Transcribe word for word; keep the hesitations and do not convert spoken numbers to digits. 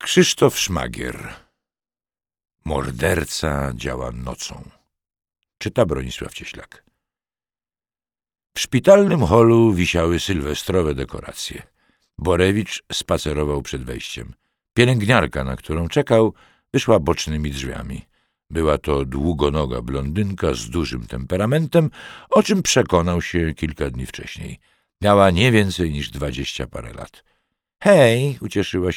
Krzysztof Szmagier. Morderca działa nocą. Czyta Bronisław Cieślak. W szpitalnym holu wisiały sylwestrowe dekoracje. Borewicz spacerował przed wejściem. Pielęgniarka, na którą czekał, wyszła bocznymi drzwiami. Była to długonoga blondynka z dużym temperamentem, o czym przekonał się kilka dni wcześniej. Miała nie więcej niż dwadzieścia parę lat. Hej, ucieszyła się